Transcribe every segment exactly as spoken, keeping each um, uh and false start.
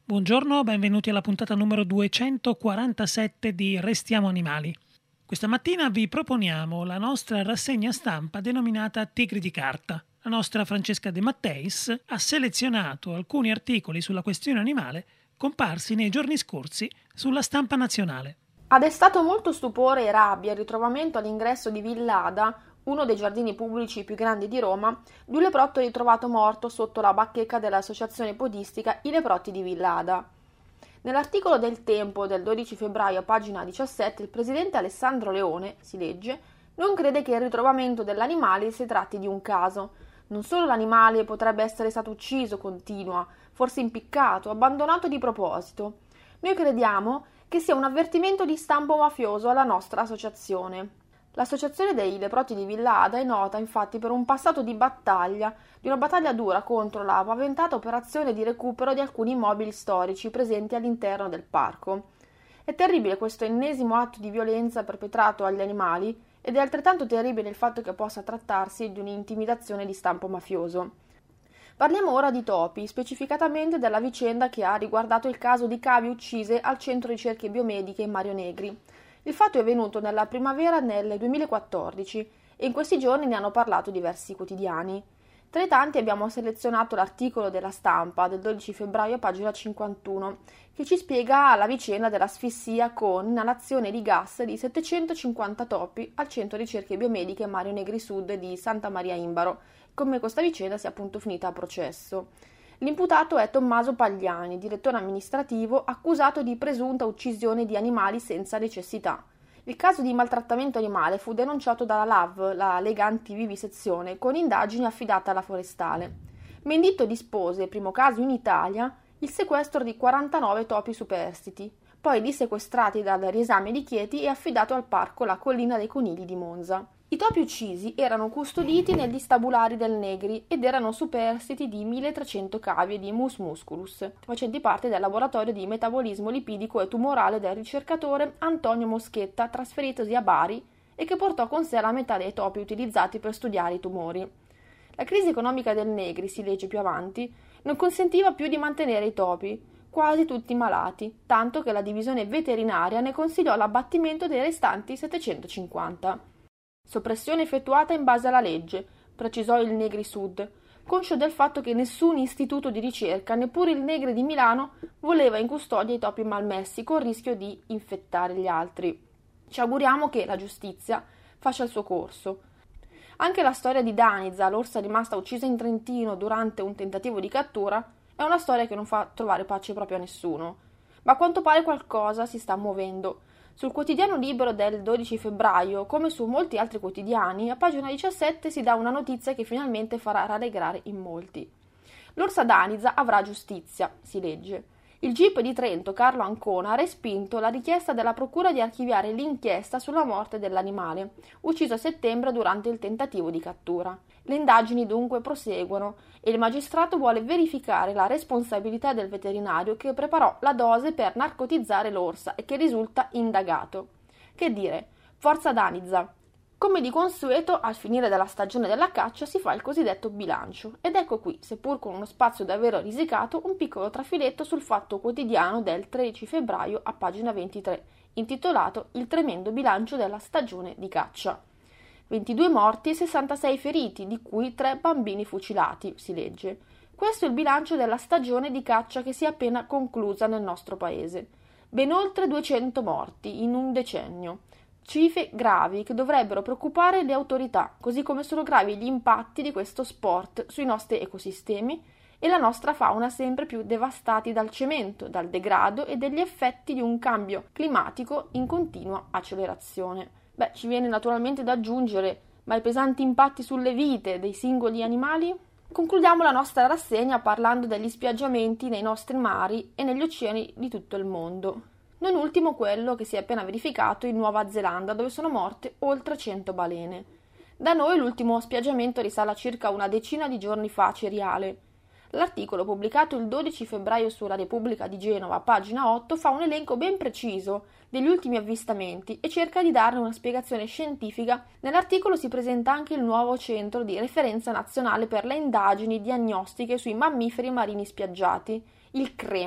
Buongiorno, benvenuti alla puntata numero duecentoquarantasette di Restiamo Animali. Questa mattina vi proponiamo la nostra rassegna stampa denominata Tigri di carta. La nostra Francesca De Matteis ha selezionato alcuni articoli sulla questione animale comparsi nei giorni scorsi sulla stampa nazionale. Ha destato molto stupore e rabbia il ritrovamento all'ingresso di Villa Ada, uno dei giardini pubblici più grandi di Roma, di un leprotto ritrovato morto sotto la bacheca dell'associazione podistica I Leprotti di Villa Ada. Nell'articolo del Tempo del dodici febbraio, a pagina diciassette, il presidente Alessandro Leone, si legge, non crede che il ritrovamento dell'animale si tratti di un caso. Non solo l'animale potrebbe essere stato ucciso, continua, forse impiccato, abbandonato di proposito. Noi crediamo che sia un avvertimento di stampo mafioso alla nostra associazione. L'associazione dei Leprotti di Villa Ada è nota infatti per un passato di battaglia, di una battaglia dura contro la paventata operazione di recupero di alcuni immobili storici presenti all'interno del parco. È terribile questo ennesimo atto di violenza perpetrato agli animali ed è altrettanto terribile il fatto che possa trattarsi di un'intimidazione di stampo mafioso. Parliamo ora di topi, specificatamente della vicenda che ha riguardato il caso di cavie uccise al Centro Ricerche Biomediche Mario Negri. Il fatto è avvenuto nella primavera nel duemilaquattordici e in questi giorni ne hanno parlato diversi quotidiani. Tra i tanti abbiamo selezionato l'articolo della Stampa del dodici febbraio, pagina cinquantuno, che ci spiega la vicenda dell'asfissia con inalazione di gas di settecentocinquanta topi al Centro Ricerche Biomediche Mario Negri Sud di Santa Maria Imbaro, come questa vicenda sia appunto finita a processo. L'imputato è Tommaso Pagliani, direttore amministrativo, accusato di presunta uccisione di animali senza necessità. Il caso di maltrattamento animale fu denunciato dalla L A V, la Lega Antivivisezione, con indagini affidate alla Forestale. Menditto dispose, primo caso in Italia, il sequestro di quarantanove topi superstiti, poi dissequestrati dal riesame di Chieti e affidato al parco La Collina dei Conigli di Monza. I topi uccisi erano custoditi negli stabulari del Negri ed erano superstiti di milletrecento cavie di Mus musculus, facenti parte del laboratorio di metabolismo lipidico e tumorale del ricercatore Antonio Moschetta, trasferitosi a Bari e che portò con sé la metà dei topi utilizzati per studiare i tumori. La crisi economica del Negri, si legge più avanti, non consentiva più di mantenere i topi, quasi tutti malati, tanto che la divisione veterinaria ne consigliò l'abbattimento dei restanti settecentocinquanta. Soppressione effettuata in base alla legge, precisò il Negri Sud, conscio del fatto che nessun istituto di ricerca, neppure il Negri di Milano, voleva in custodia i topi malmessi con rischio di infettare gli altri. Ci auguriamo che la giustizia faccia il suo corso. Anche la storia di Danica, l'orsa rimasta uccisa in Trentino durante un tentativo di cattura, è una storia che non fa trovare pace proprio a nessuno. Ma a quanto pare qualcosa si sta muovendo. Sul quotidiano Libero del dodici febbraio, come su molti altri quotidiani, a pagina diciassette si dà una notizia che finalmente farà rallegrare in molti. L'orsa Danica avrà giustizia, si legge. Il G I P di Trento, Carlo Ancona, ha respinto la richiesta della procura di archiviare l'inchiesta sulla morte dell'animale, ucciso a settembre durante il tentativo di cattura. Le indagini dunque proseguono e il magistrato vuole verificare la responsabilità del veterinario che preparò la dose per narcotizzare l'orsa e che risulta indagato. Che dire, forza Danica! Come di consueto, al finire della stagione della caccia si fa il cosiddetto bilancio, ed ecco qui, seppur con uno spazio davvero risicato, un piccolo trafiletto sul Fatto Quotidiano del tredici febbraio a pagina ventitré, intitolato Il tremendo bilancio della stagione di caccia. ventidue morti e sessantasei feriti, di cui tre bambini fucilati, si legge. Questo è il bilancio della stagione di caccia che si è appena conclusa nel nostro paese. Ben oltre duecento morti in un decennio. Cifre gravi che dovrebbero preoccupare le autorità, così come sono gravi gli impatti di questo sport sui nostri ecosistemi e la nostra fauna sempre più devastati dal cemento, dal degrado e dagli effetti di un cambio climatico in continua accelerazione. Beh, ci viene naturalmente da aggiungere, ma i pesanti impatti sulle vite dei singoli animali? Concludiamo la nostra rassegna parlando degli spiaggiamenti nei nostri mari e negli oceani di tutto il mondo. Non ultimo quello che si è appena verificato in Nuova Zelanda, dove sono morte oltre cento balene. Da noi l'ultimo spiaggiamento risale a circa una decina di giorni fa a Ceriale. L'articolo pubblicato il dodici febbraio sulla Repubblica di Genova, pagina otto, fa un elenco ben preciso degli ultimi avvistamenti e cerca di darne una spiegazione scientifica. Nell'articolo si presenta anche il nuovo centro di referenza nazionale per le indagini diagnostiche sui mammiferi marini spiaggiati, il CREMA,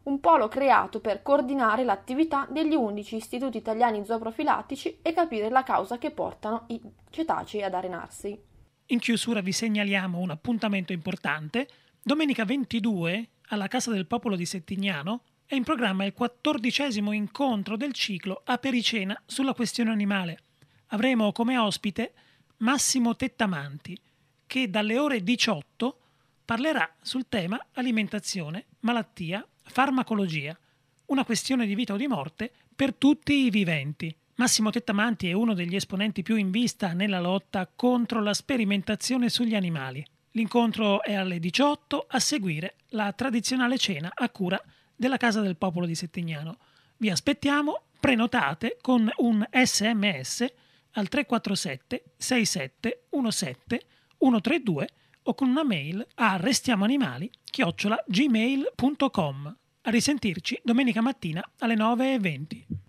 un polo creato per coordinare l'attività degli undici istituti italiani zooprofilattici e capire la causa che portano i cetacei ad arenarsi. In chiusura vi segnaliamo un appuntamento importante. Domenica ventidue, alla Casa del Popolo di Settignano, è in programma il quattordicesimo incontro del ciclo Apericena sulla questione animale. Avremo come ospite Massimo Tettamanti, che dalle ore diciotto parlerà sul tema alimentazione, malattia, farmacologia, una questione di vita o di morte per tutti i viventi. Massimo Tettamanti è uno degli esponenti più in vista nella lotta contro la sperimentazione sugli animali. L'incontro è alle diciotto, a seguire la tradizionale cena a cura della Casa del Popolo di Settignano. Vi aspettiamo, prenotate con un sms al tre quattro sette sei sette uno sette uno tre due o con una mail a restiamoanimali chiocciola gmail punto com. A risentirci domenica mattina alle nove e venti.